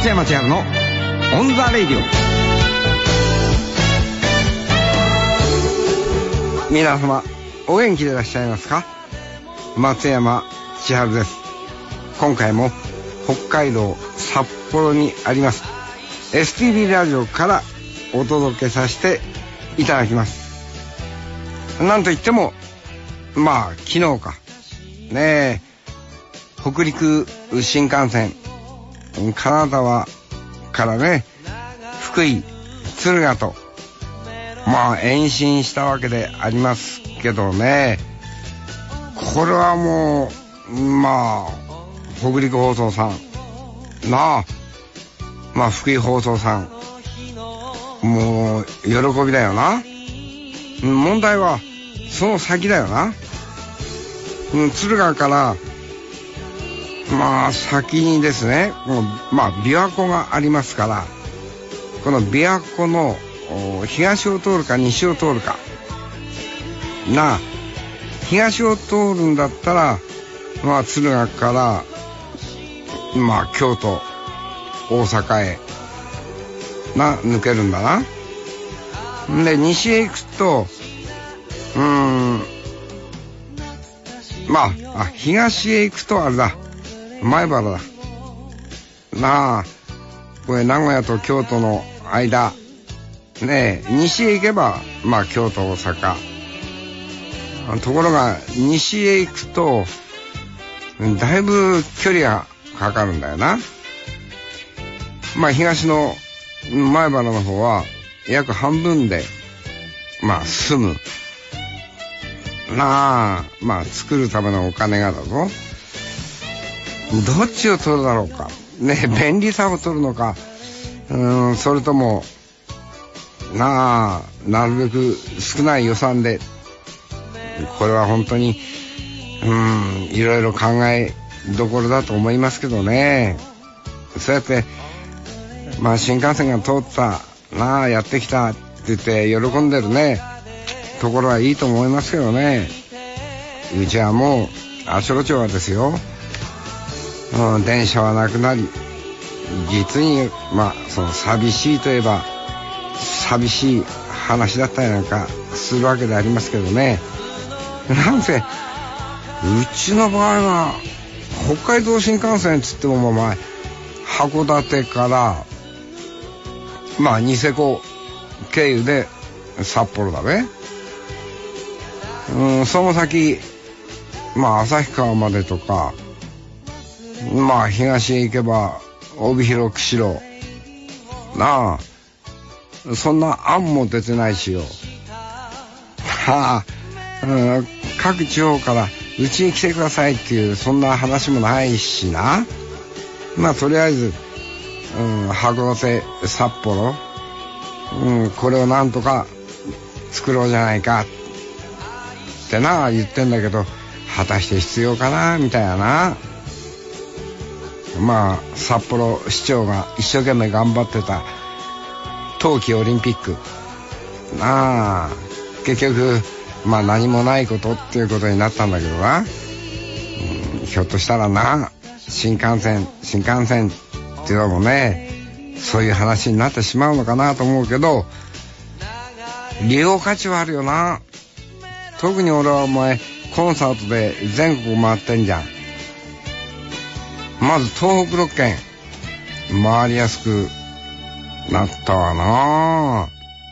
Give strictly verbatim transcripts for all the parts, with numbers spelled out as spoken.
松山千春のオンザレディオ。皆様お元気でいらっしゃいますか？松山千春です。今回も北海道札幌にあります エスティービー ラジオからお届けさせていただきます。なんといってもまあ昨日かねえ、北陸新幹線金沢からね福井敦賀とまあ延伸したわけでありますけどね、これはもうまあ北陸放送さんなあ、まあ福井放送さんもう喜びだよな。問題はその先だよな。敦賀からまあ先にですね、もうまあ琵琶湖がありますから、この琵琶湖の東を通るか西を通るかなあ、東を通るんだったらまあ敦賀からまあ京都大阪へな抜けるんだな。で西へ行くとうーんまあ、あ東へ行くとあれだ、前原だなあ。これ名古屋と京都の間ねえ、西へ行けばまあ京都大阪。ところが西へ行くとだいぶ距離がかかるんだよな。まあ東の前原の方は約半分でまあ済むなあ。まあ作るためのお金がだぞ。どっちを取るだろうかね、便利さを取るのか、うーんそれともなあなるべく少ない予算で、これは本当にうーんいろいろ考えどころだと思いますけどね。そうやってまあ新幹線が通ったなあ、やってきたって言って喜んでるねところはいいと思いますけどね。うちはもうあちこちはですよ、うん、電車はなくなり、実にまあその寂しいといえば寂しい話だったりなんかするわけでありますけどね。なんせうちの場合は北海道新幹線っつってもまあ函館からまあニセコ経由で札幌だね。うんその先まあ旭川までとか、まあ東へ行けば帯広釧路なあ、そんな案も出てないしよ。はあ、うん、各地方からうちに来てくださいっていうそんな話もないしな。まあとりあえず、うん、函館札幌、うん、これをなんとか作ろうじゃないかってな言ってんだけど、果たして必要かなみたいなな。まあ札幌市長が一生懸命頑張ってた冬季オリンピックなあ、結局まあ何もないことっていうことになったんだけどな、うん、ひょっとしたらな新幹線新幹線っていうのもねそういう話になってしまうのかなと思うけど、利用価値はあるよな。特に俺はお前コンサートで全国回ってんじゃん。まず東北ろっけん回りやすくなったわな。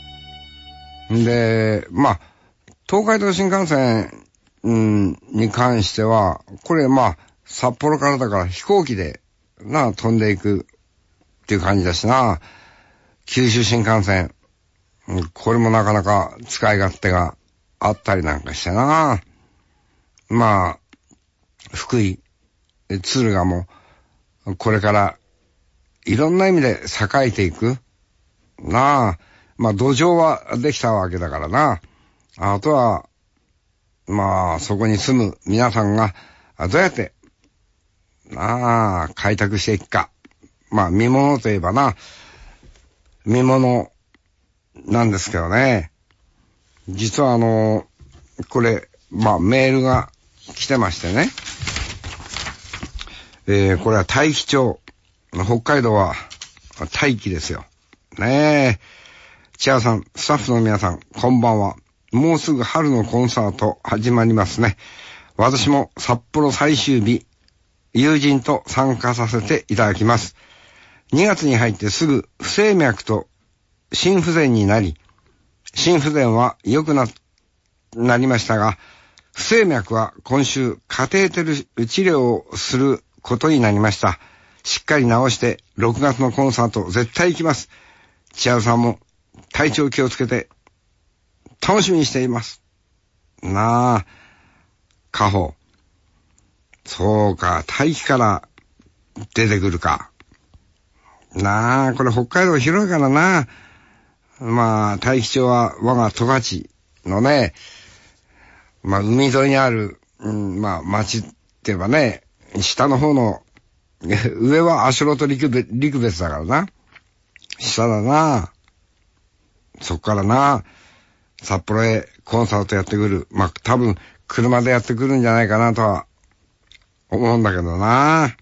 でまあ東海道新幹線、うん、に関してはこれまあ札幌からだから飛行機でな飛んでいくっていう感じだしな。九州新幹線、これもなかなか使い勝手があったりなんかしてな。まあ福井敦賀もこれからいろんな意味で栄えていくなあ。まあ土壌はできたわけだからな。あとはまあそこに住む皆さんがどうやってなあ開拓していくか。まあ見物といえばな見物なんですけどね。実はあのこれまあメールが来てましてね、えー、これは大樹町、北海道は大気ですよ。ねえ。千葉さん、スタッフの皆さん、こんばんは。もうすぐ春のコンサート始まりますね。私も札幌最終日、友人と参加させていただきます。にがつに入ってすぐ不整脈と心不全になり、心不全は良くな、なりましたが、不整脈は今週カテーテル治療をすることになりました。しっかり治してろくがつのコンサート絶対行きます。千春さんも体調気をつけて楽しみにしています。なあ、家宝。そうか、大気から出てくるか。なあ、これ北海道広いからな。まあ、大気町は我が十勝のね、まあ、海沿いにある、うん、まあ、町って言えばね、下の方の、上は足呂と陸別、陸別だからな。下だな。そっからな、札幌へコンサートやってくる。まあ、多分、車でやってくるんじゃないかなとは、思うんだけどな。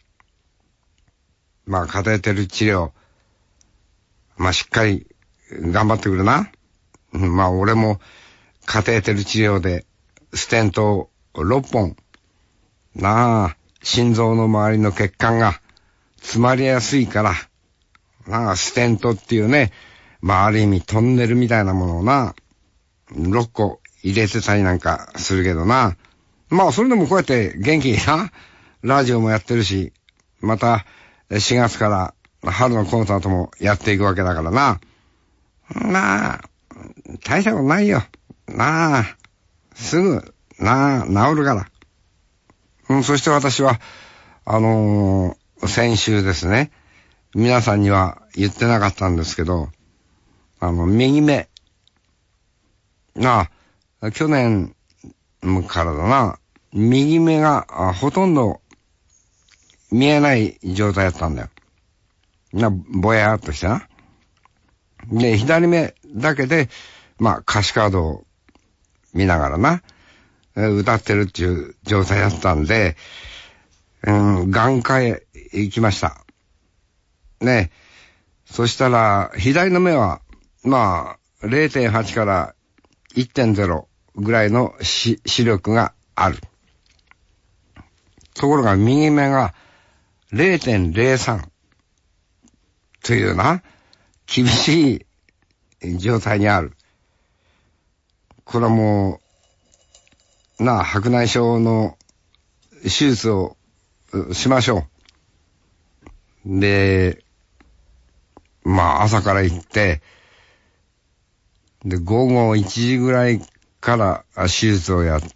まあ、カテーテル治療。まあ、しっかり、頑張ってくるな。まあ、俺も、カテーテル治療で、ステントをろっぽん。なあ、心臓の周りの血管が詰まりやすいから、なあ、ステントっていうね、まあ、ある意味トンネルみたいなものをな、ろっこ入れてたりなんかするけどな。まあ、それでもこうやって元気にな、ラジオもやってるし、またしがつから春のコンサートもやっていくわけだからな。なあ、大したことないよ。なあ、すぐ、なあ、治るから。うん、そして私は、あのー、先週ですね、皆さんには言ってなかったんですけど、あの、右目。なあ、去年からだな、右目がほとんど見えない状態だったんだよ。な、ぼやーっとしてな。で、左目だけで、まあ、歌詞カードを見ながらな、歌ってるっていう状態だったんで、うん、眼科へ行きました。ね。そしたら、左の目は、まあ、れいてんはち から いってんゼロ ぐらいの視力がある。ところが右目が れいてんゼロさん というな、厳しい状態にある。これはもう、なあ、白内障の手術をしましょう。で、まあ朝から行って、で、午後いちじぐらいから手術をやって、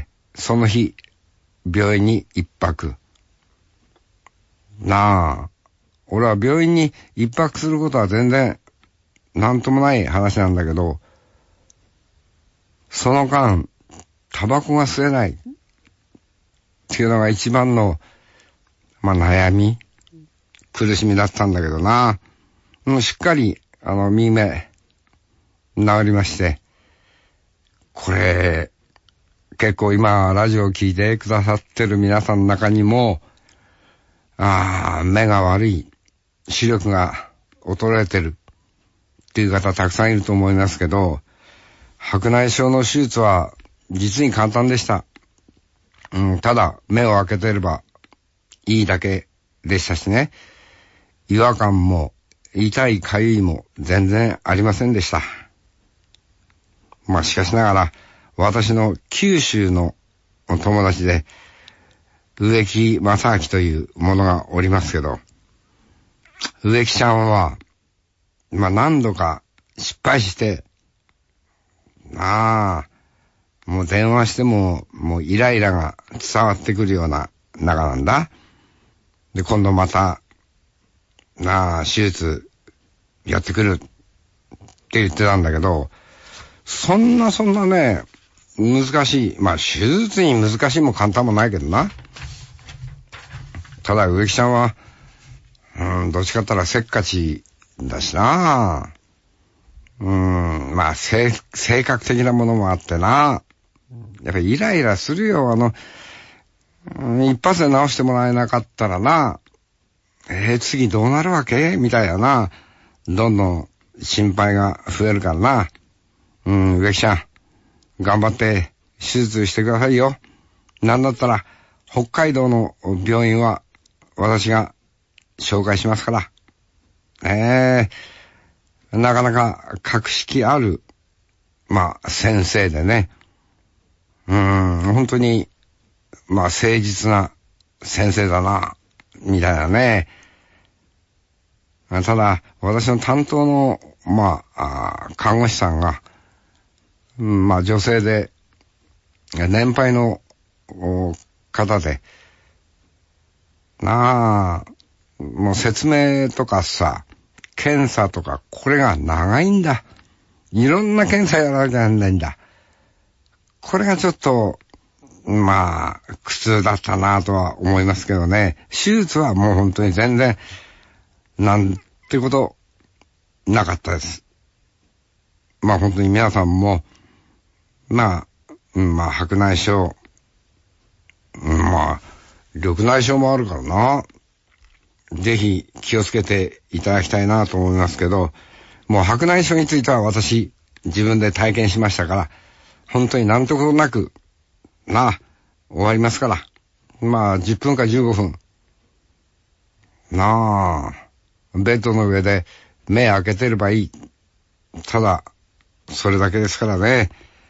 その日、病院に一泊。なあ、俺は病院に一泊することは全然、なんともない話なんだけど、その間、タバコが吸えないっていうのが一番の、まあ悩み、苦しみだったんだけどな。もうしっかり、あの、右目、治りまして、これ、結構今、ラジオを聞いてくださってる皆さんの中にも、ああ、目が悪い、視力が衰えてるっていう方たくさんいると思いますけど、白内障の手術は実に簡単でした。うん、ただ、目を開けてればいいだけでしたしね、違和感も痛いかゆいも全然ありませんでした。まあしかしながら、私の九州の友達で、植木正明というものがおりますけど、植木ちゃんは、まあ何度か失敗して、ああ、もう電話しても、もうイライラが伝わってくるような仲なんだ。で、今度また、なあ、手術やってくるって言ってたんだけど、そんなそんなね、難しい。まあ、手術に難しいも簡単もないけどな。ただ、植木ちゃんは、うん、どっちかったらせっかちだしな。うん、まあ、性、性格的なものもあってな。やっぱりイライラするよ。あの、うん、一発で治してもらえなかったらな、 えー、次どうなるわけみたいなな。どんどん心配が増えるからな。うん、植木ちゃん、頑張って手術してくださいよ。なんだったら、北海道の病院は私が紹介しますから。ええー、なかなか格式ある、まあ、先生でね。うーん、本当に、まあ、誠実な先生だな、みたいなね。ただ、私の担当の、まあ、あ看護師さんが、うん、まあ、女性で、年配の方で、なあ、もう説明とかさ、検査とか、これが長いんだ。いろんな検査やらなきゃなんないんだ。これがちょっと、まあ、苦痛だったなとは思いますけどね。手術はもう本当に全然、なんてこと、なかったです。まあ本当に皆さんも、まあ、うん、まあ白内障、うん、まあ、緑内障もあるからな。ぜひ気をつけていただきたいなと思いますけど、もう白内障については私、自分で体験しましたから、本当になんてことなく、なあ、終わりますから。まあ、じゅっぷんかじゅうごふん。なあ、ベッドの上で目開けてればいい。ただ、それだけですからね。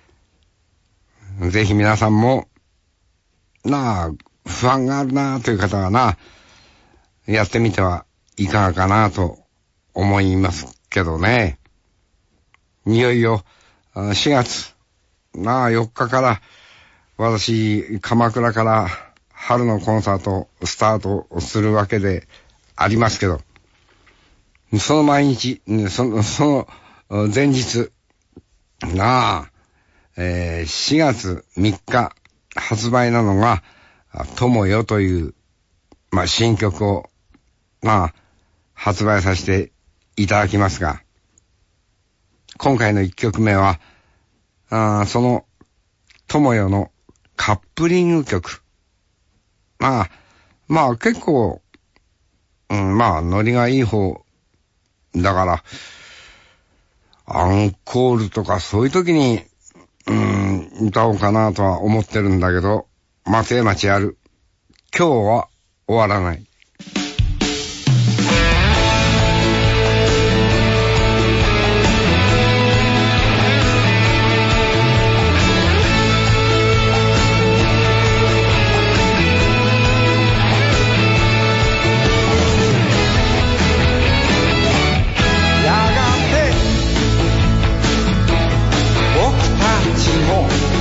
ぜひ皆さんも、なあ、不安があるなあという方はな、やってみてはいかがかなと思いますけどね。いよいよしがつ、なあよっかから私、鎌倉から春のコンサートスタートするわけでありますけど、その毎日、その、その前日、なあ、えー、しがつみっか発売なのが、友よという、まあ、新曲を、まあ、発売させていただきますが、今回のいっきょくめは、あその、友よのカップリング曲。まあ、まあ結構、うん、まあノリがいい方、だから、アンコールとかそういう時に、うん、歌おうかなとは思ってるんだけど、松江町やる。今日は終わらない。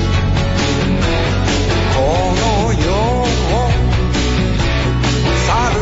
この世を去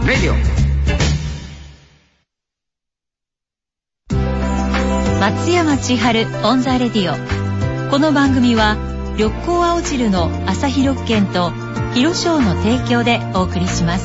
レディオ。 松山千春オンザレディオ。この番組は緑光青汁の朝日緑券と広商の提供でお送りします。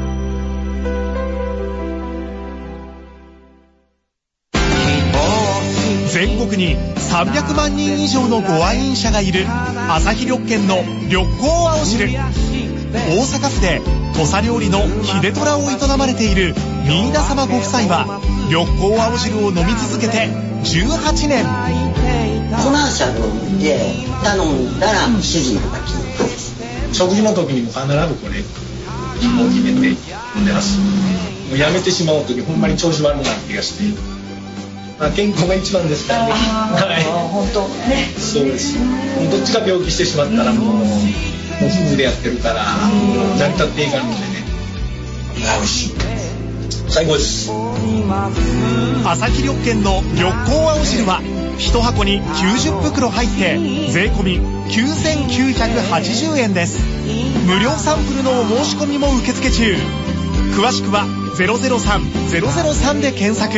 全国にさんびゃくまんにん以上のご愛飲者がいる朝日緑券の緑光青汁。大阪府で土佐料理の秀虎を営まれている新田様ご夫妻は緑光青汁を飲み続けてじゅうはちねん。 コマーシャルで頼んだら主人が決めたんです。 食事の時にも必ずこれ一本決めて飲んでます。もうやめてしまう時ほんまに調子悪くなる気がして、まあ、健康が一番ですからね。はい、 本当ね。 そうです。もうどっちか病気してしまったらもう、もう夫婦でやってるから成り立っていかんのでね。美味しい。最高です。 朝日緑券の緑光青汁は一箱にきゅうじゅうふくろ入って税込みきゅうせんきゅうひゃくはちじゅうえんです。無料サンプルのお申し込みも受付中。詳しくはゼロゼロさん ゼロゼロさんで検索。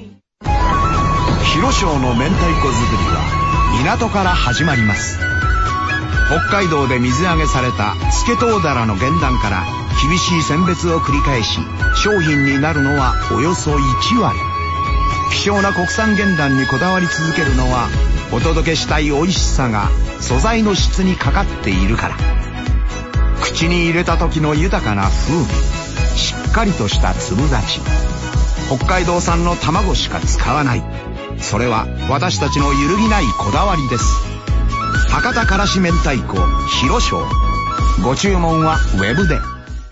広商の明太子作りは港から始まります。北海道で水揚げされたスケトウダラの原卵から厳しい選別を繰り返し商品になるのはおよそいちわり。希少な国産原卵にこだわり続けるのはお届けしたい美味しさが素材の質にかかっているから。口に入れた時の豊かな風味、しっかりとした粒立ち、北海道産の卵しか使わない。それは私たちの揺るぎないこだわりです。博多からし明太子広商。ご注文はウェブで。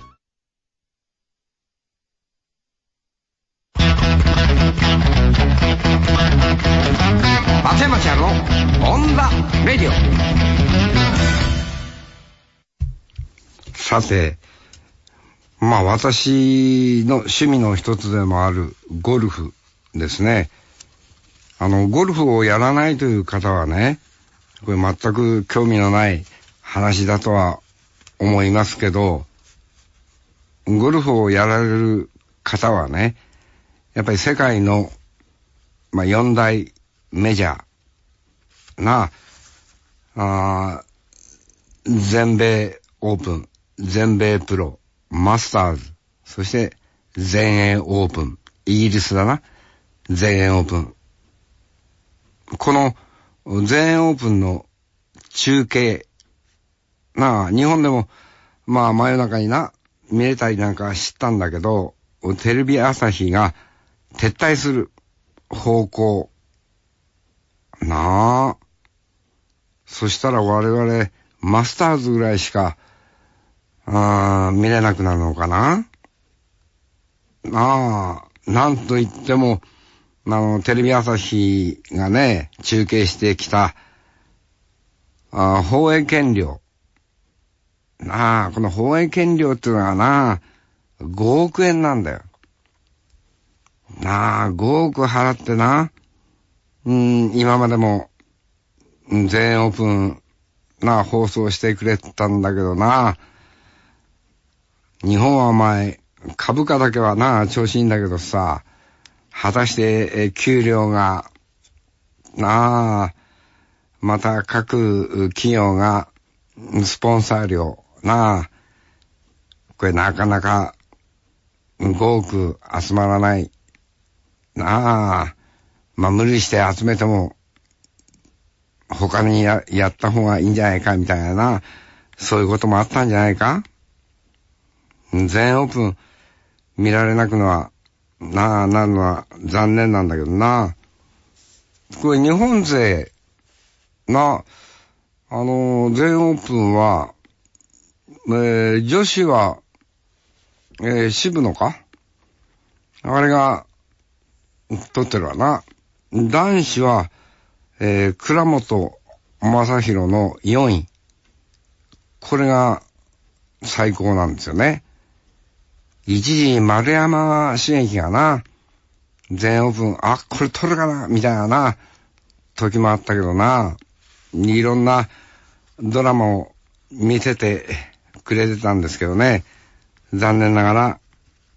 松山千春のオンザレディオ。さて、まあ私の趣味の一つでもあるゴルフですね。あのゴルフをやらないという方はね、これ全く興味のない話だとは思いますけど、ゴルフをやられる方はね、やっぱり世界のまあ四大メジャーなあ全米オープン、全米プロ、マスターズ、そして全英オープン、イギリスだな、全英オープン。この全英オープンの中継なあ、日本でもまあ真夜中にな見れたりなんか知ったんだけど、テレビ朝日が撤退する方向なあ。そしたら我々マスターズぐらいしかあ見れなくなるのかな。なあ、なんと言ってもあのテレビ朝日がね中継してきたあ放映権料なあ、この放映権料っていうのはなごおくえんなんだよなあ。ごおく払ってな、うん、今までも全英オープンな放送してくれたんだけどな、日本はお前株価だけはな調子いいんだけどさ、果たして給料がなあ、また各企業がスポンサー料なあ、これなかなかごおく集まらないなあ。まあ無理して集めても他に や, やった方がいいんじゃないかみたいな、そういうこともあったんじゃないか。全英オープン見られなくのはなあ、なるのは残念なんだけどな。これ日本勢な、あの全英オープンは、えー、女子は、えー、渋野かあれが取ってるわな。男子は、えー、倉本正宏のよんい。これが最高なんですよね。一時丸山茂樹がな、全英オープン、あ、これ取るかなみたいなな、時もあったけどな、いろんなドラマを見せてくれてたんですけどね、残念ながら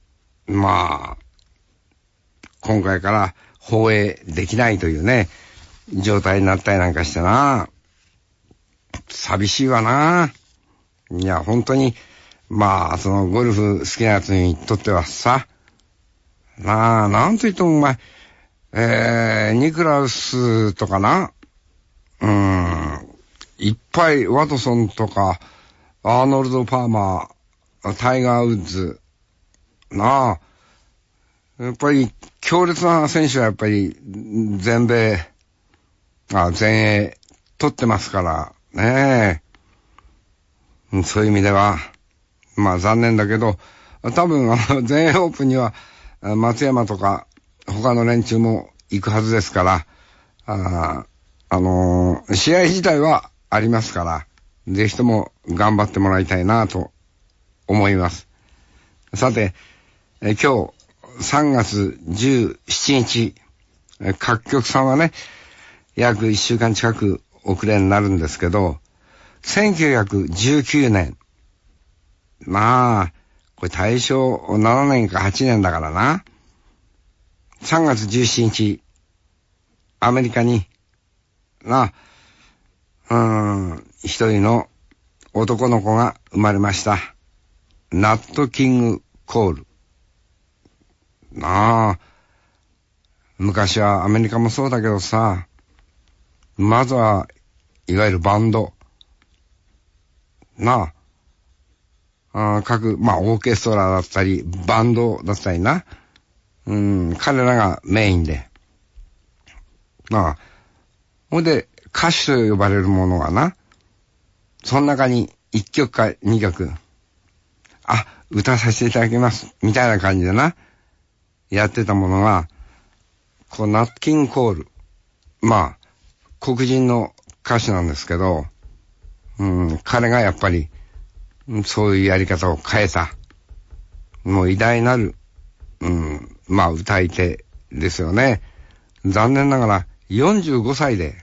まあ、今回から放映できないというね、状態になったりなんかしてな。寂しいわな。いや、本当に、まあ、そのゴルフ好きなやつにとってはさ、なあ、なんと言ってもお前、えー、ニクラウスとかな、うーん、いっぱいワトソンとか、アーノルド・パーマー、タイガー・ウッズ、なあ、やっぱり強烈な選手はやっぱり全米、あ、全英取ってますからねえ。そういう意味では、まあ残念だけど、多分あの全英オープンには松山とか他の連中も行くはずですから、あ、あのー、試合自体はありますから、ぜひとも頑張ってもらいたいなと思います。さて、え今日さんがつじゅうしちにち、各局さんはね、約いっしゅうかん近く遅れになるんですけど、せんきゅうひゃくじゅうきゅうねん、まあ、これ大正ななねんかはちねんだからな。さんがつじゅうしちにち、アメリカに、な、うーん、一人の男の子が生まれました。ナット・キング・コール。なあ、昔はアメリカもそうだけどさ、まずはいわゆるバンド。なあ、あ各、まあオーケストラだったり、バンドだったりな。うん、彼らがメインで。なあ、ほんで歌手と呼ばれるものがな、その中にいっきょくかにきょく、あ、歌させていただきます、みたいな感じでな、やってたものが、こう、ナット・キング・コール。まあ、黒人の歌手なんですけど、うん、彼がやっぱり、そういうやり方を変えた。もう偉大なる、うん、まあ歌い手ですよね。残念ながらよんじゅうごさいで、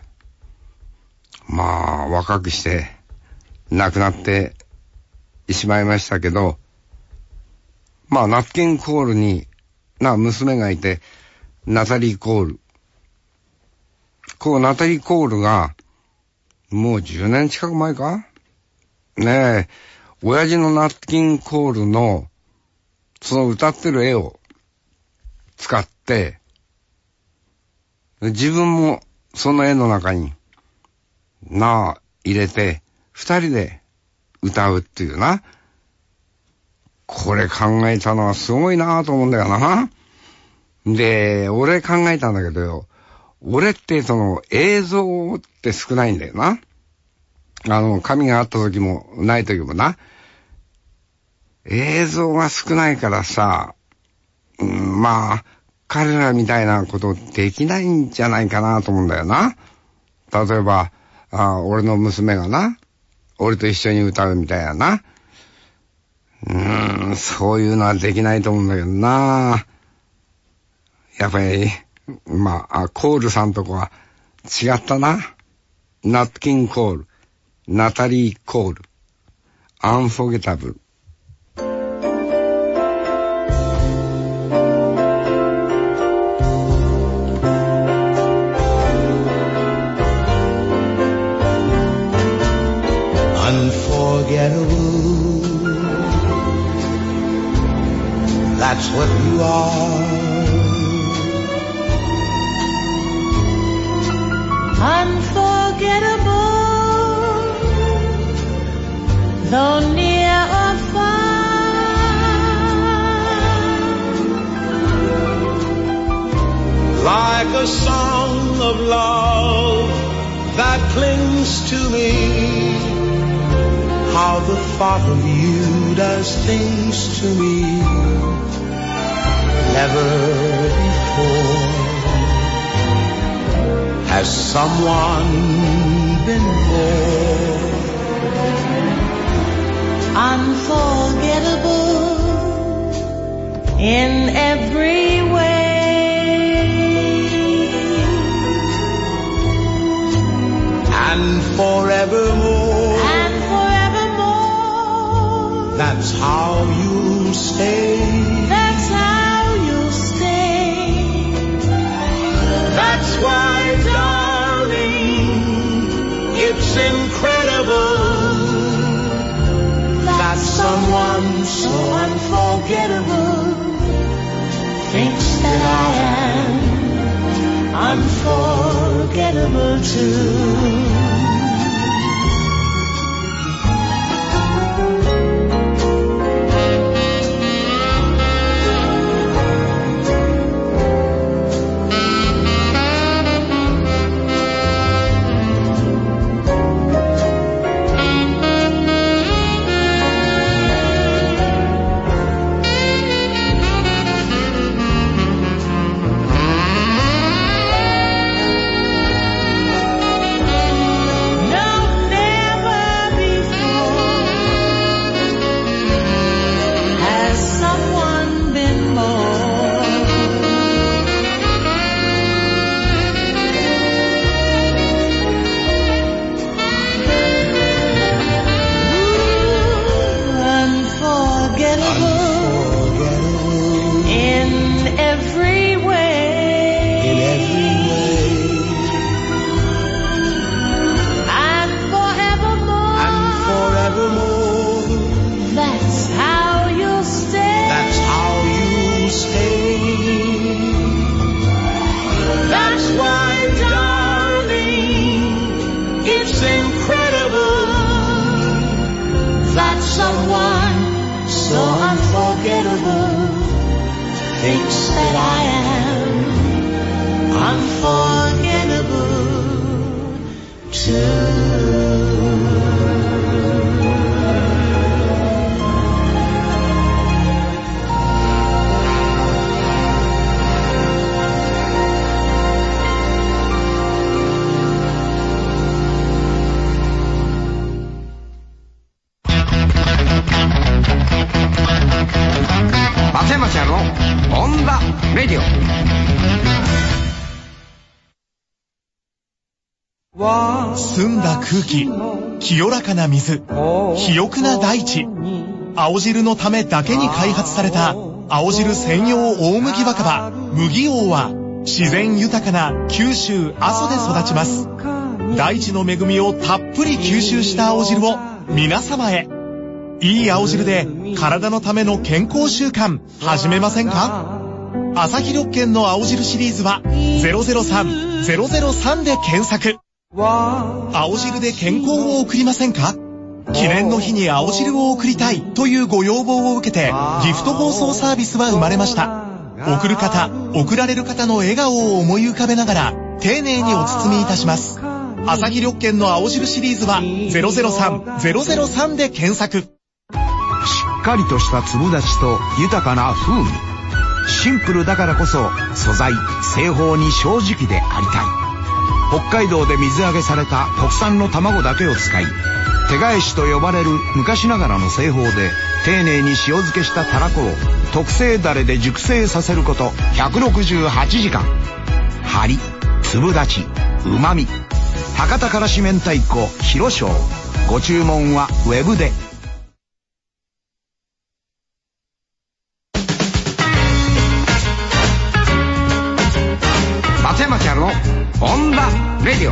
まあ若くして亡くなってしまいましたけど、まあナット・キング・コールにな娘がいて、ナタリー・コール。こうナタリー・コールがもうじゅうねん近く前かねえ、親父のナット・キング・コールのその歌ってる絵を使って、自分もその絵の中になあ入れて二人で歌うっていうな。これ考えたのはすごいなぁと思うんだよな。で、俺考えたんだけどよ、俺ってその映像って少ないんだよな。あの、髪があった時もない時もな。映像が少ないからさ、うん、まあ、彼らみたいなことできないんじゃないかなと思うんだよな。例えば、あ俺の娘がな、俺と一緒に歌うみたいなな。うーん、そういうのはできないと思うんだけどな。やっぱり、まあ、あコールさんとこは違ったな。ナット・キング・コール、ナタリー・コール、アンフォゲタブル。 That's what you are. Unforgettable, though near or far. Like a song of love that clings to me. How the thought of you does things to me. Never before has someone been more unforgettable in every way and forevermore. And forevermore. That's how you'll stay. That's how incredible that someone so unforgettable thinks that I am unforgettable too. Thinks that I am unforgettable too. 松山ちゃんのオンダレディオ。 澄んだ空気、清らかな水、肥沃な大地。青汁のためだけに開発された青汁専用大麦若葉麦王は自然豊かな九州阿蘇で育ちます。大地の恵みをたっぷり吸収した青汁を皆様へ。いい青汁で体のための健康習慣始めませんか？朝日緑健の青汁シリーズはゼロゼロさんゼロゼロさんで検索。青汁で健康を送りませんか？記念の日に青汁を送りたいというご要望を受けてギフト包装サービスは生まれました。送る方、送られる方の笑顔を思い浮かべながら丁寧にお包みいたします。朝日緑健の青汁シリーズはゼロゼロさんゼロゼロさんで検索。 しっかりとした粒立ちと豊かな風味。シンプルだからこそ素材、製法に正直でありたい。北海道で水揚げされた国産の卵だけを使い、手返しと呼ばれる昔ながらの製法で丁寧に塩漬けしたたらこを特製ダレで熟成させることひゃくろくじゅうはちじかん。張り、粒立ち、旨味。博多からし明太子広翔。ご注文はウェブで。 松山千春のホンダレディオ。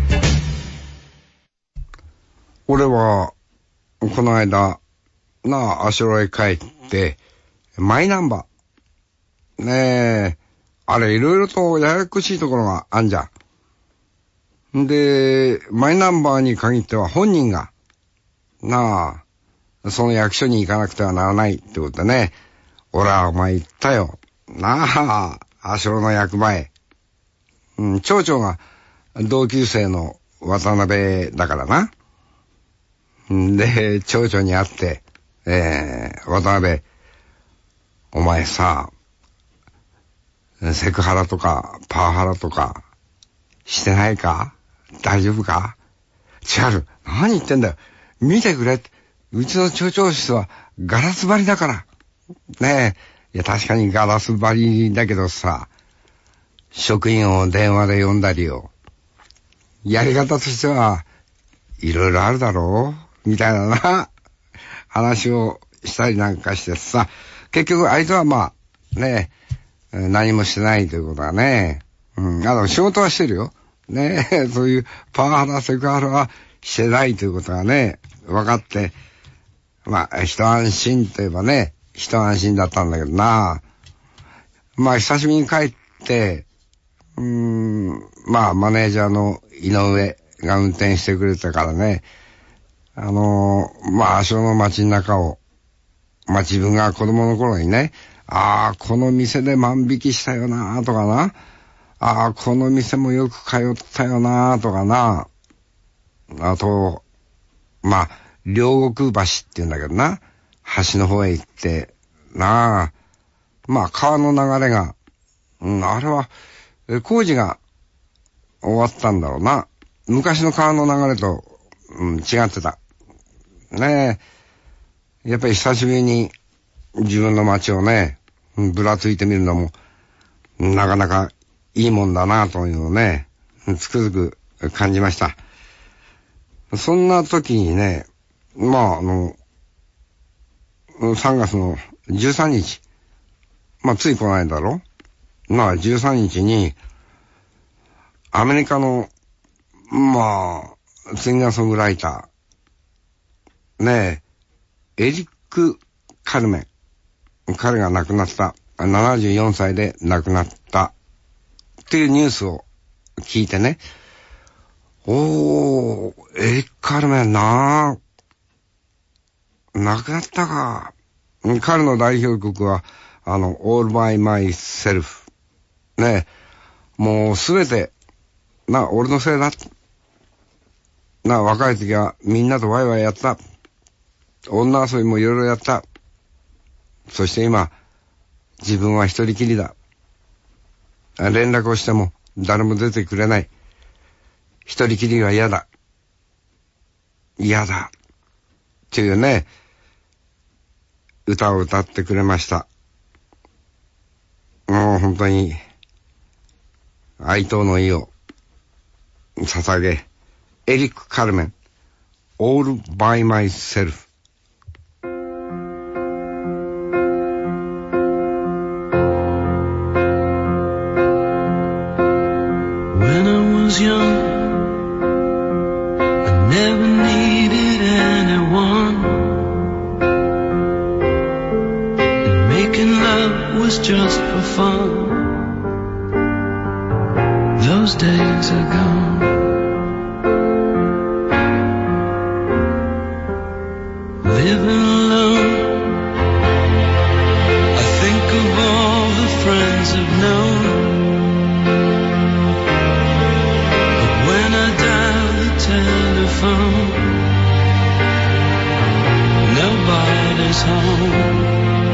俺はこの間なあ、足寄へ帰ってマイナンバーねえ、あれいろいろとややこしいところがあんじゃんで、マイナンバーに限っては本人がなあ、その役所に行かなくてはならないってことでね。俺はお前言ったよなあ、足寄の役場へ。うん、町長が同級生の渡辺だからな。で、町長に会って、えー、渡辺、お前さ、セクハラとかパワハラとかしてないか？大丈夫か？違う、何言ってんだよ。見てくれって。うちの町長室はガラス張りだから。ねえ、いや確かにガラス張りだけどさ、職員を電話で呼んだりよ。やり方としてはいろいろあるだろうみたいなな話をしたりなんかしてさ、結局あいつはまあね、何もしてないということはね、うん、あの仕事はしてるよ。ねえ、そういうパワハラセクハラはしてないということがね、分かって、まあ、一安心といえばね、一安心だったんだけどな。まあ、久しぶりに帰って、うーん、まあ、マネージャーの井上が運転してくれたからね、あのー、まあ、足尾の街の中を、まあ、自分が子供の頃にね、ああ、この店で万引きしたよな、とかな。ああ、この店もよく通ったよな、とかな。あと、まあ、両国橋って言うんだけどな。橋の方へ行って、なあ。まあ、川の流れが、うん、あれは、工事が終わったんだろうな。昔の川の流れと、うん、違ってた。ねえ。やっぱり久しぶりに自分の街をね、ぶらついてみるのも、なかなかいいもんだなというのをね、つくづく感じました。そんな時にね、まあ、あの、さんがつのじゅうさんにち、まあ、ついこの間だろ？まあ、じゅうさんにちに、アメリカの、まあ、シンガーソングライター、ねえ、エリック・カルメン。彼が亡くなった。ななじゅうよんさいで亡くなった。っていうニュースを聞いてね。おー、エリック・カルメンなぁ。亡くなったか。彼の代表曲は、あの、All by Myself。ねえ、もうすべて、な、俺のせいだ。な、若い時はみんなとワイワイやった。女遊びもいろいろやった。そして今、自分は一人きりだ。連絡をしても誰も出てくれない。一人きりは嫌だ。嫌だ。っていうね、歌を歌ってくれました。もう本当に、哀悼の意を捧げ、エリック・カルメン、All by Myself。 Young, I never needed anyone, and making love was just for fun. Those days are gone. Living alone, I think of all the friends I've known. Telephone, nobody's home.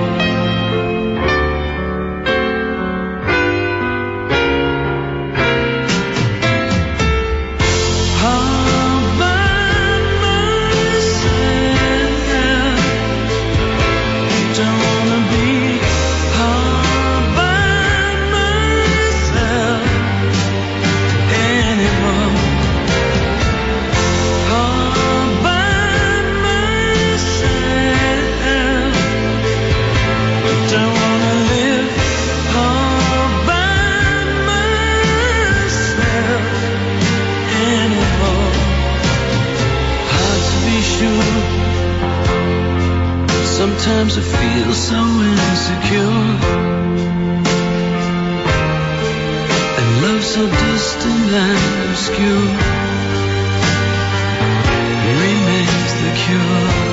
Sometimes I feel so insecure, and love so distant and obscure remains the cure.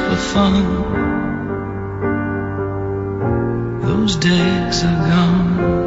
for fun. Those days are gone.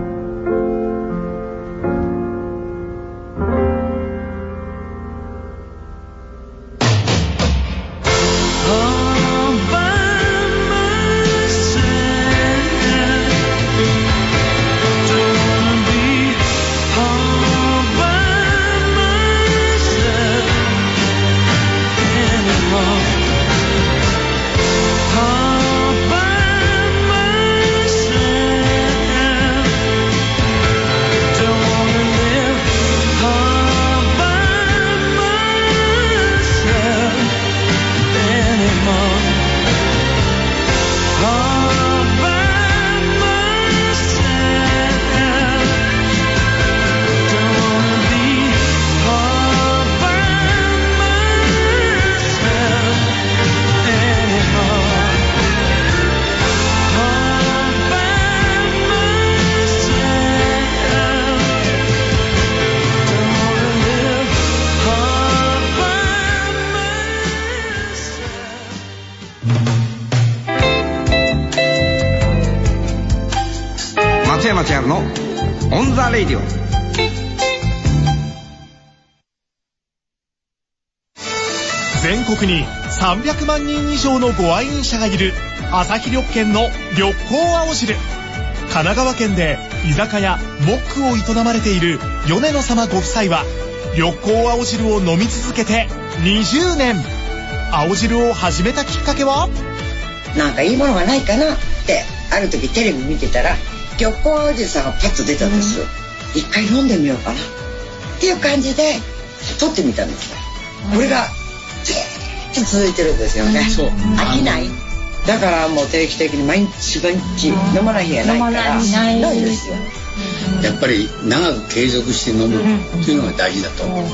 松山千春のオンザレディオ。 全国にさんびゃくまんにん以上のご愛飲者がいる朝日緑軒の緑光青汁。神奈川県で居酒屋モックを営まれている米野様ご夫妻は緑光青汁を飲み続けてにじゅうねん。青汁を始めたきっかけは、 なんかいいものがないかなってある時テレビ見てたら緑光青汁さんがパッと出たんです、うん、一回飲んでみようかなっていう感じで撮ってみたんですよ。これがずっと続いてるんですよね、うん、そう飽きない。だからもう定期的に毎日毎日飲まない日がないからないですよ。 やっぱり長く継続して飲むっていうのが大事だと思うね。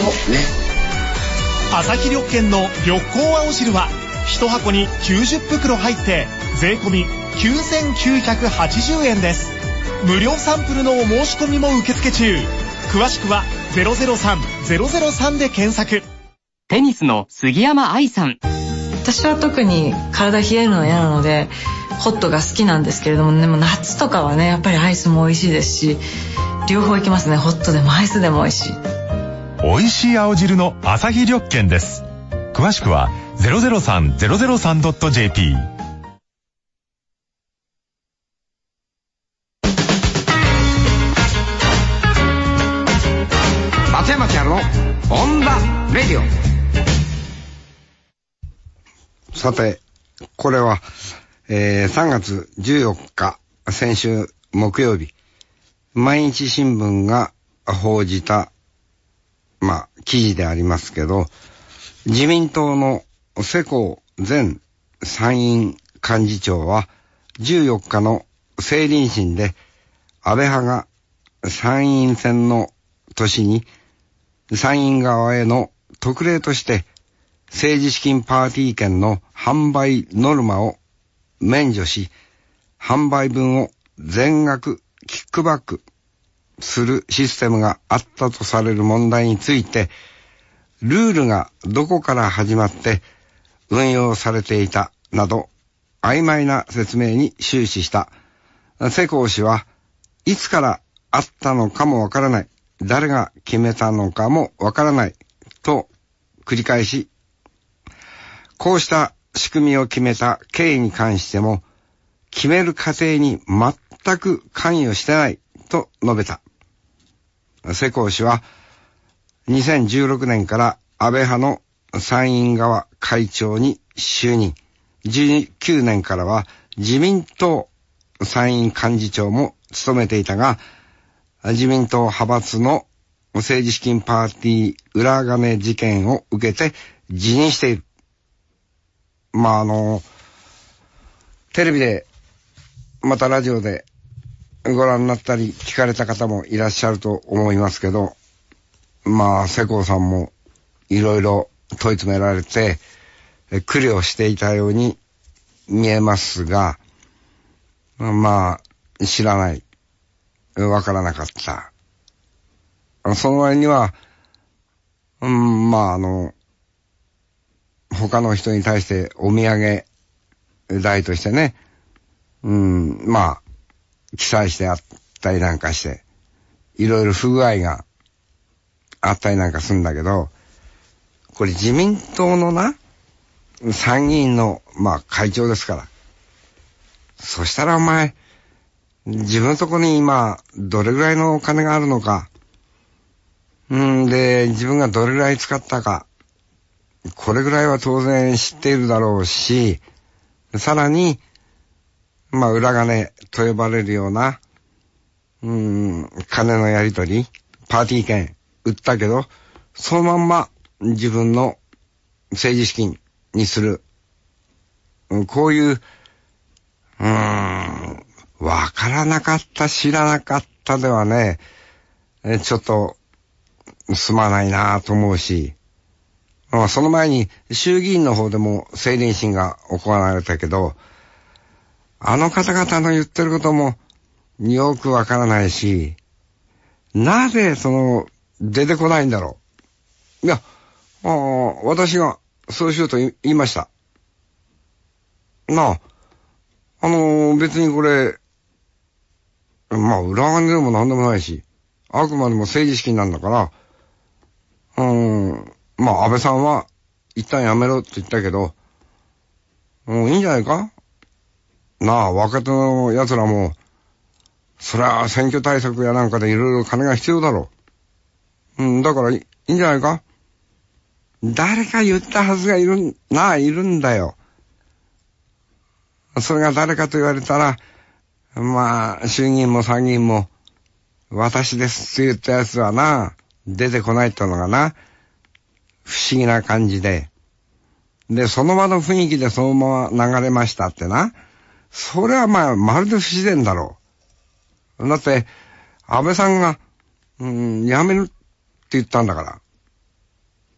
朝日緑軒の緑光青汁は一箱にきゅうじゅっぷくろ入って税込みきゅうせんきゅうひゃくはちじゅうえんです。無料サンプルのお申し込みも受付中。詳しくはゼロゼロさん ゼロゼロさんで検索。 テニスの杉山愛さん。 私は特に体冷えるのは嫌なのでホットが好きなんですけれども、でも夏とかはねやっぱりアイスも美味しいですし、両方いけますね。ホットでもアイスでも美味しい。 美味しい青汁の朝日緑軒です。詳しくは ゼロゼロさん ゼロゼロさん ドット ジェーピー。 松山千春のオンザレディオ。さてこれは、えー、さんがつじゅうよっか先週木曜日、毎日新聞が報じたまあ記事でありますけど、自民党の世耕前参院幹事長はじゅうよっかの政倫審で安倍派が参院選の年に参院側への特例として政治資金パーティー券の販売ノルマを免除し、販売分を全額キックバックするシステムがあったとされる問題について、ルールがどこから始まって運用されていたなど曖昧な説明に終始した世耕氏は、いつからあったのかもわからない、誰が決めたのかもわからないと繰り返し、こうした仕組みを決めた経緯に関しても決める過程に全く関与してないと述べた。世耕氏はにせんじゅうろくねんから安倍派の参院側会長に就任、じゅうきゅうねんからは自民党参院幹事長も務めていたが、自民党派閥の政治資金パーティー裏金事件を受けて辞任している。まああのテレビでまたラジオでご覧になったり聞かれた方もいらっしゃると思いますけど、まあ世耕さんもいろいろ問い詰められて苦慮していたように見えますが、まあ知らない、わからなかった。その割には、うん、まああの他の人に対してお土産代としてね、うん、まあ、記載してあったりなんかして、いろいろ不具合があったりなんかするんだけど、これ自民党のな、参議院の、まあ、会長ですから。そしたらお前、自分のとこに今、どれぐらいのお金があるのか、うんで、自分がどれぐらい使ったか、これぐらいは当然知っているだろうし、さらに、まあ、裏金と呼ばれるような、うん、金のやり取り、パーティー券売ったけど、そのまんま自分の政治資金にする。こういう、うーん、わからなかった、知らなかったではね、ちょっと、すまないなぁと思うし、その前に衆議院の方でも政倫審が行われたけど、あの方々の言ってることもよくわからないし、なぜその出てこないんだろう。いや、あ私がそうしようと言いました。なあ、あのー、別にこれ、まあ裏金でもなんでもないし、あくまでも政治資金なんだから、うん、まあ安倍さんは一旦やめろって言ったけど、うん、いいんじゃないかなあ、若手の奴らも、そりゃ選挙対策やなんかでいろいろ金が必要だろう。うん、だからいいんじゃないか。誰か言ったはずがいる、なあ、いるんだよ。それが誰かと言われたら、まあ、衆議院も参議院も、私ですって言ったやつはな、出てこないってのがな、不思議な感じで。で、その場の雰囲気でそのまま流れましたってな。それはまあ、まるで不自然だろう。だって、安倍さんが、うん、辞めるって言ったんだから。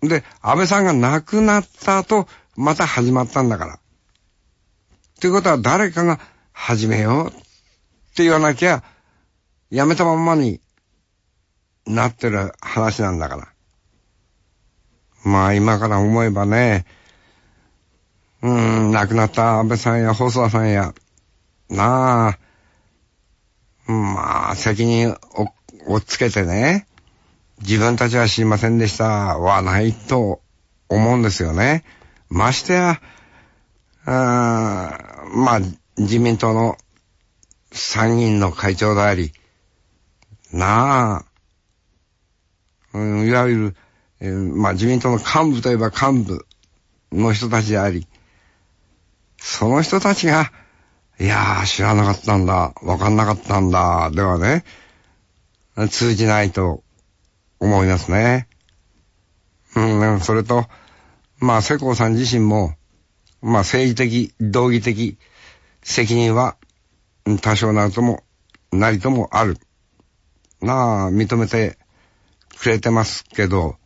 で、安倍さんが亡くなった後、また始まったんだから。っていうことは誰かが始めようって言わなきゃ、辞めたまんまになってる話なんだから。まあ今から思えばね、うーん、亡くなった安倍さんや細田さんや、なあ、まあ責任を、をつけてね、自分たちは知りませんでしたはないと思うんですよね。ましてや、あまあ自民党の参議院の会長であり、なあ、うん、いわゆる、えー、まあ自民党の幹部といえば幹部の人たちであり、その人たちが、いやー知らなかったんだ、わかんなかったんだ、ではね、通じないと思いますね。うん、それと、まあ世耕さん自身も、まあ政治的、道義的責任は多少なるとも、なりともある。なあ、認めてくれてますけど、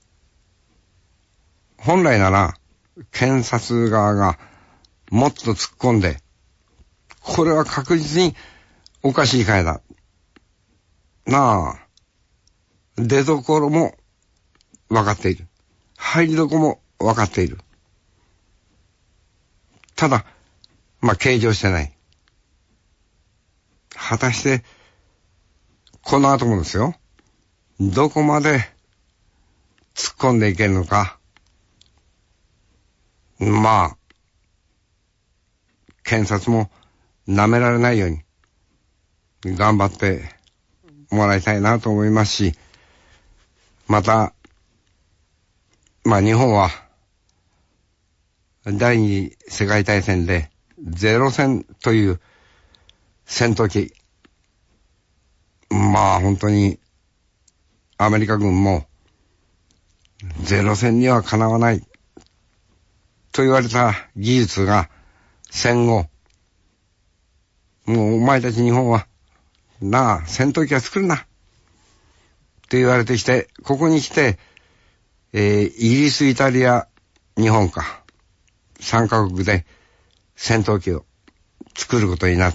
本来なら、検察側がもっと突っ込んで、これは確実におかしい会だ。なあ、出どころも分かっている。入りどころも分かっている。ただ、まあ、計上してない。果たして、この後もですよ、どこまで突っ込んでいけるのか。まあ、検察も舐められないように頑張ってもらいたいなと思いますし、また、まあ日本は第二次世界大戦でゼロ戦という戦闘機、まあ本当にアメリカ軍もゼロ戦にはかなわないと言われた技術が戦後、もうお前たち日本はなあ戦闘機は作るなって言われてきて、ここに来て、えー、イギリス、イタリア、日本かさんカ国で戦闘機を作ることになって、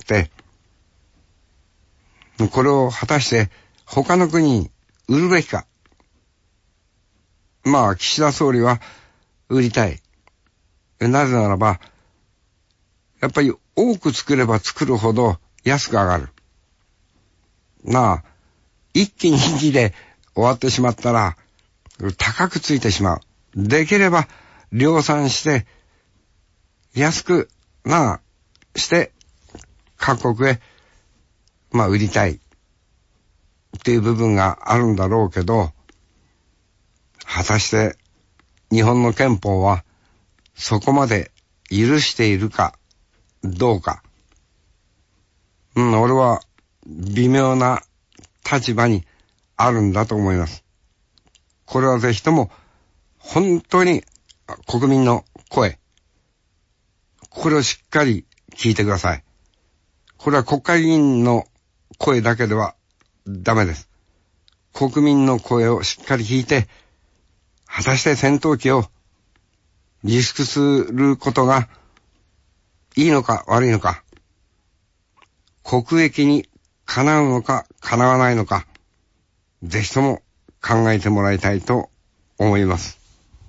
これを果たして他の国に売るべきか。まあ岸田総理は売りたい。 なぜならば、やっぱり多く作れば作るほど安く上がる。なあ、一気に一気で終わってしまったら、高くついてしまう。できれば量産して、安く、なあ、して、各国へ、まあ売りたい。っていう部分があるんだろうけど、果たして日本の憲法はそこまで許しているかどうか。うん、俺は微妙な立場にあるんだと思います。これはぜひとも本当に国民の声、これをしっかり聞いてください。これは国会議員の声だけではダメです。国民の声をしっかり聞いて、果たして戦闘機を自粛することがいいのか悪いのか、国益にかなうのかかなわないのか、ぜひとも考えてもらいたいと思います。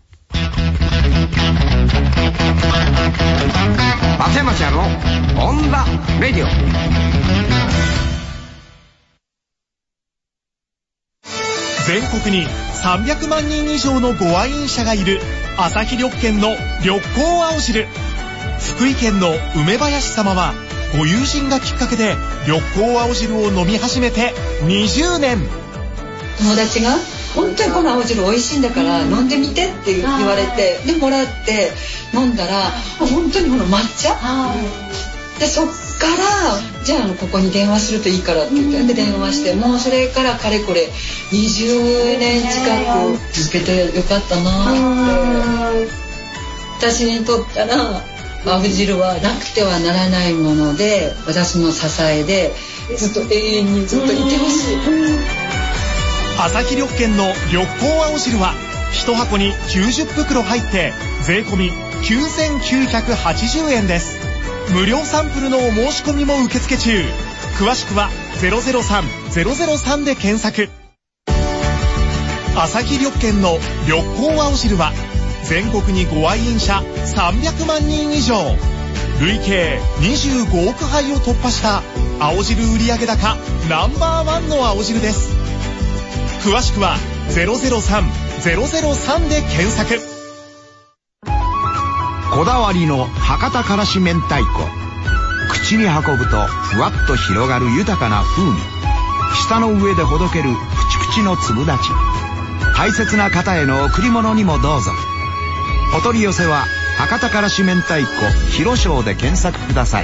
松山千春のオンザレディオ。 全国にさんびゃくまんにん以上のご愛飲者がいる朝日緑券の緑光青汁。福井県の梅林様はご友人がきっかけで緑光青汁を飲み始めてにじゅうねん。 友達が本当にこの青汁美味しいんだから飲んでみてって言われて、でもらって飲んだら本当にこの抹茶で、そっからじゃあここに電話するといいからって言って電話して、もうそれからかれこれにじゅうねん近く続けてよかったなって。私にとったら青汁はなくてはならないもので、私の支えでずっと永遠にずっといてほしい。 朝日緑券の緑光青汁はひと箱にきゅうじゅっぷくろ入って税込みきゅうせんきゅうひゃくはちじゅうえんです。無料サンプルのお申し込みも受付中。詳しくはゼロゼロさん ゼロゼロさんで検索。朝日緑券の緑光青汁は全国にご愛飲者さんびゃくまんにん以上、累計にじゅうごおくはいを突破した青汁売上高ナンバーワンの青汁です。詳しくはゼロゼロさん ゼロゼロさんで検索。 こだわりの博多からし明太子。口に運ぶとふわっと広がる豊かな風味。舌の上でほどけるプチプチの粒立ち。大切な方への贈り物にもどうぞ。お取り寄せは博多からし明太子広商で検索ください。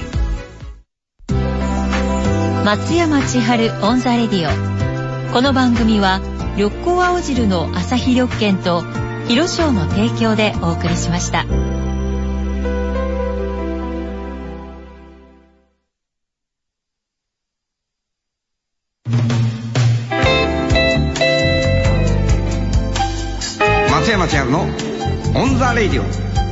松山千春オンザレディオ。この番組は緑光青汁の朝日緑券と広商の提供でお送りしました。 松山千春のオンザレディ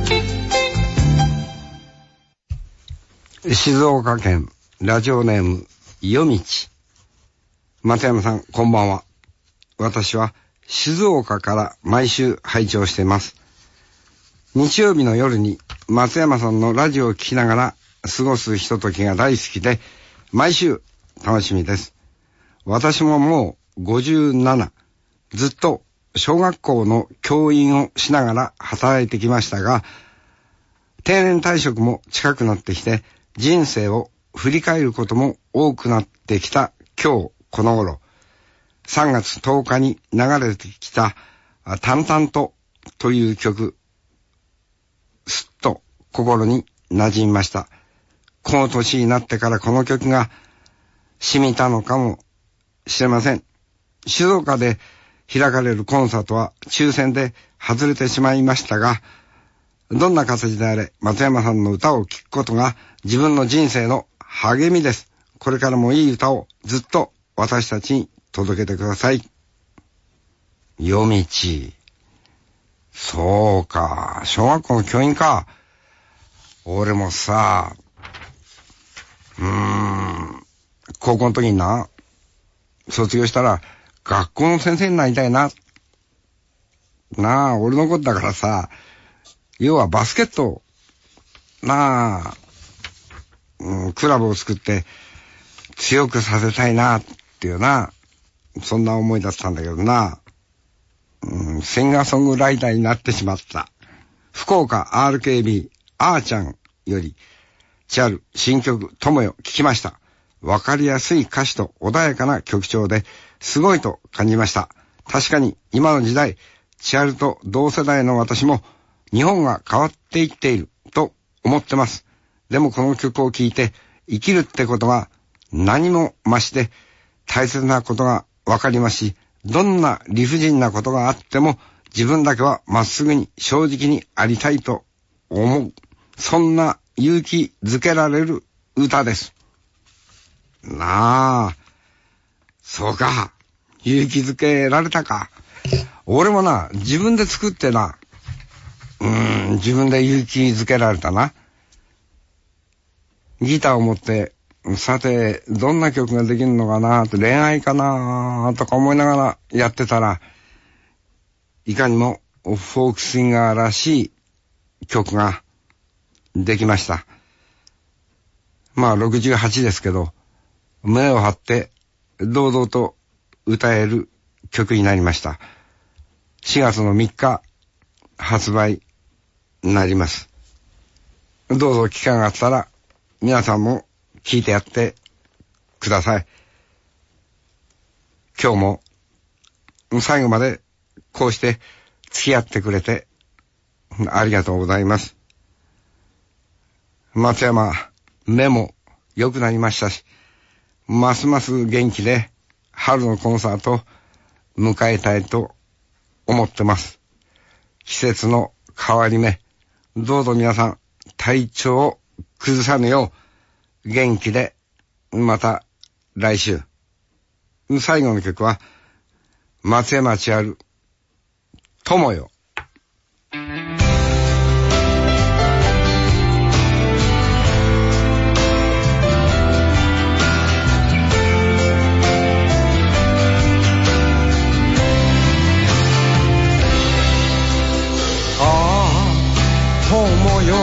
オ。静岡県ラジオネーム夜道。松山さんこんばんは。私は静岡から毎週拝聴しています。日曜日の夜に松山さんのラジオを聞きながら過ごすひとときが大好きで、毎週楽しみです。私ももうごじゅうなな、ずっと小学校の教員をしながら働いてきましたが、定年退職も近くなってきて、人生を振り返ることも多くなってきた今日この頃、さんがつとおかに流れてきた淡々とという曲、すっと心に馴染みました。この年になってからこの曲が染みたのかもしれません。静岡で開かれるコンサートは抽選で外れてしまいましたが、どんな形であれ松山さんの歌を聴くことが自分の人生の励みです。これからもいい歌をずっと私たちに届けてください。夜道。そうか、小学校の教員か。俺もさ、うーん、高校の時にな、卒業したら学校の先生になりたいな。なあ、俺のことだからさ、要はバスケットなあ、うん、クラブを作って強くさせたいなっていうな、そんな思いだったんだけどな、うん、シンガーソングライターになってしまった。福岡 アールケービー あーちゃんよりチャル新曲友よ聞きました。わかりやすい歌詞と穏やかな曲調ですごいと感じました。確かに今の時代、チャルと同世代の私も日本が変わっていっていると思ってます。でもこの曲を聴いて生きるってことが何も増して大切なことがわかりますし、どんな理不尽なことがあっても自分だけはまっすぐに正直にありたいと思う。そんな勇気づけられる歌です。なあ、そうか、勇気づけられたか。俺もな、自分で作ってな、うーん、自分で勇気づけられたな。ギターを持って、さて、どんな曲ができるのかなと、恋愛かなとか思いながらやってたら、いかにもフォークシンガーらしい曲ができました。まあろくじゅうはちですけど、胸を張って堂々と歌える曲になりました。しがつのみっか発売になります。どうぞ機会があったら皆さんも聴いてやってください。今日も最後までこうして付き合ってくれてありがとうございます。松山、目も良くなりましたし、ますます元気で春のコンサートを迎えたいと思ってます。季節の変わり目、どうぞ皆さん体調を崩さぬよう元気でまた来週。最後の曲は松山千春、友よ。 友よ、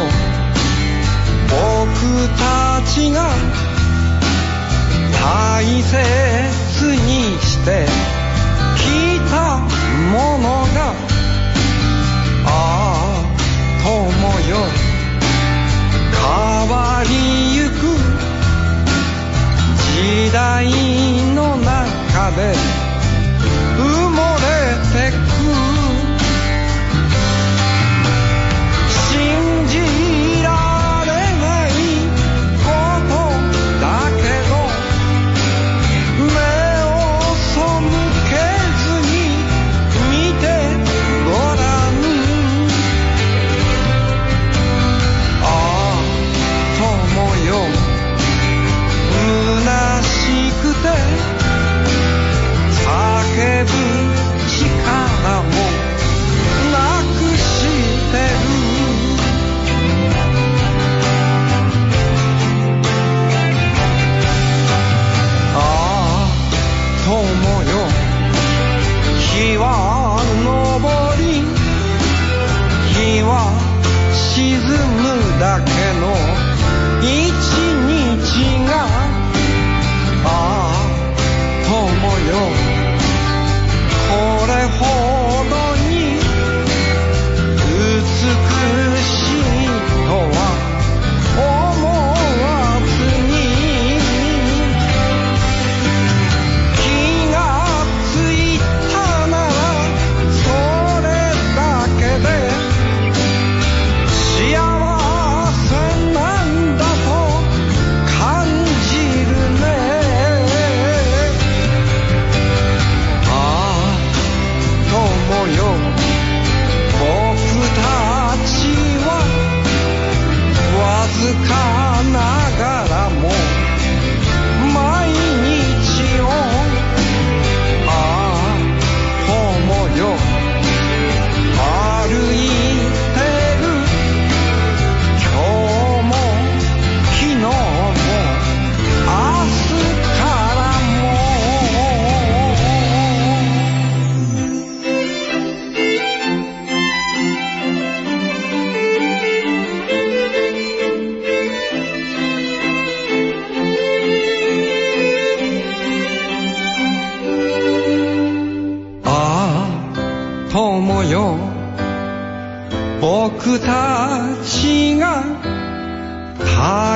僕たちが大切にしてきたものが、ああ友よ、変わりゆく時代の中で埋もれてく。信じられないことだけど、目を背けずに見て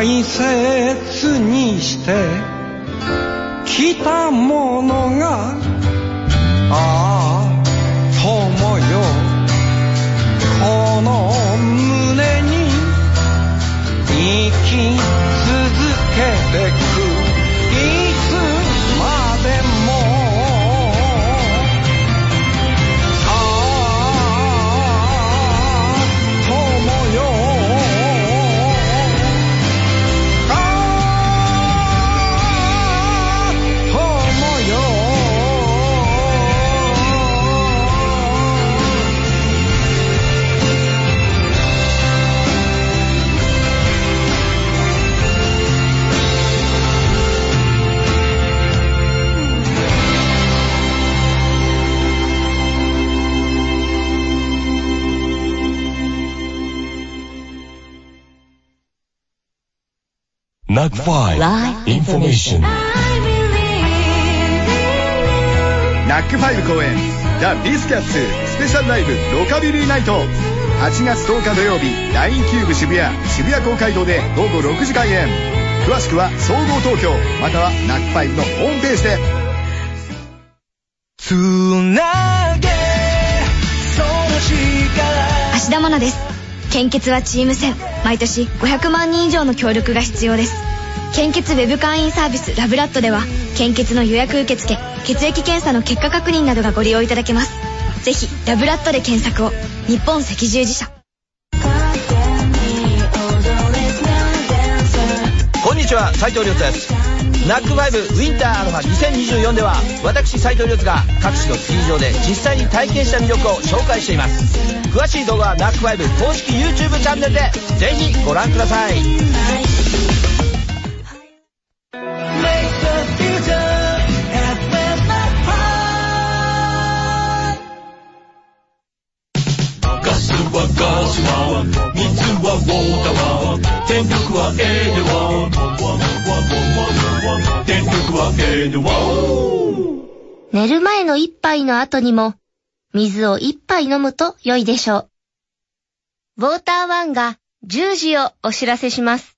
大切にしてきたものがああ友よこの胸に生き続けてくいつまでもナックファイブ インフォメーション。ナックファイブ公演ザ・ビスキャッツスペシャルライブロカビリーナイトはちがつとおか土曜日 ライン キューブ渋谷渋谷公会堂で午後ろくじ開演。詳しくは総合東京またはナックファイブのホームページで。 つなげその力。芦田愛菜です。献血はチーム戦。毎年ごひゃくまんにん以上の協力が必要です。献血ウェブ会員サービスラブラッドでは献血の予約受付、血液検査の結果確認などがご利用いただけます。ぜひラブラッドで検索を。日本赤十字社。 こんにちは、斉藤亮です。ナックファイブウィンターアロハにせんにじゅうよんでは私斉藤亮が各地のスキー場で実際に体験した魅力を紹介しています。詳しい動画はナックファイブ公式 YouTube チャンネルでぜひご覧ください。 ガスはガスは水はウォーターは電力はエーデワ電力はエーデワ。 寝る前の一杯の後にも水を一杯飲むと良いでしょう。ウォーターワンがじゅうじをお知らせします。